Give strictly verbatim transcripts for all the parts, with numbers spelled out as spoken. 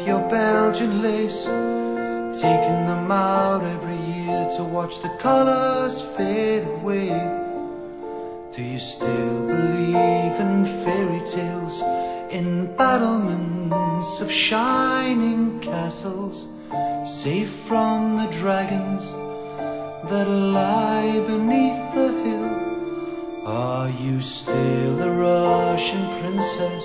your Belgian lace, taking them out every year to watch the colours fade away. Do you still believe in fairy tales, in battlements of shining castles, safe from the dragons that lie beneath the hill? Are you still a Russian princess,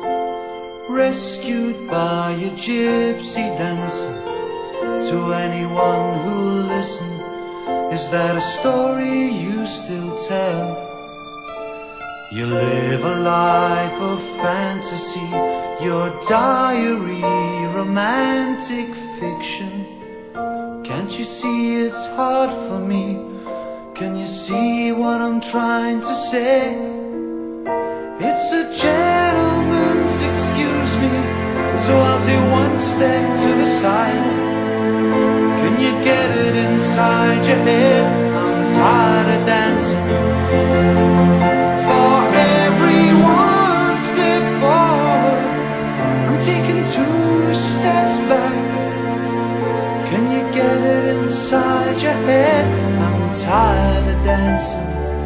rescued by a gypsy dancer? To anyone who'll listen, is that a story you still tell? You live a life of fantasy, your diary romantic fiction. Can't you see it's hard for me? Can you see what I'm trying to say? It's a gentleman's excuse me, so I'll take one step to the side. Can you get it inside your head? I'm tired of dancing. For every one step forward, I'm taking two steps back. Can you get it inside your head? I'm tired of dancing.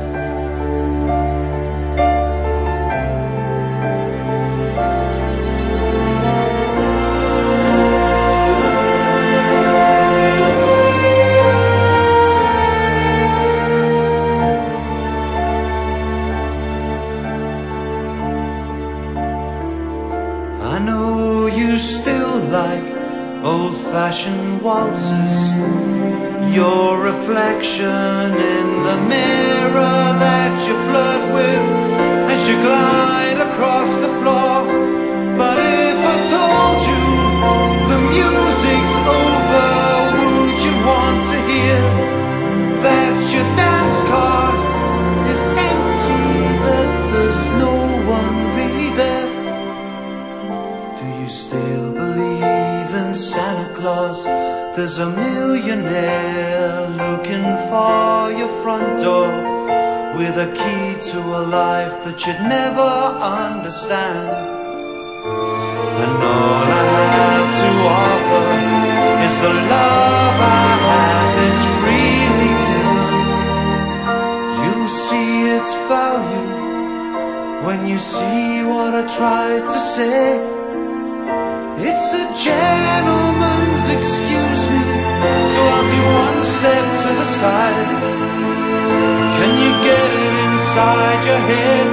I know you still like old-fashioned waltzes, your reflection in the mirror that you flirt with as you glide across the floor. But if I told you the music's over, would you want to hear that your dance card is empty, that there's no one really there? Do you still believe in Santa Claus? There's a millionaire looking for your front door, with a key to a life that you'd never understand. And all I have to offer is the love I have is freely given. You'll see its value when you see what I tried to say. It's a gentleman's excuse me, so I'll do one step to the side. Can you get it inside your head?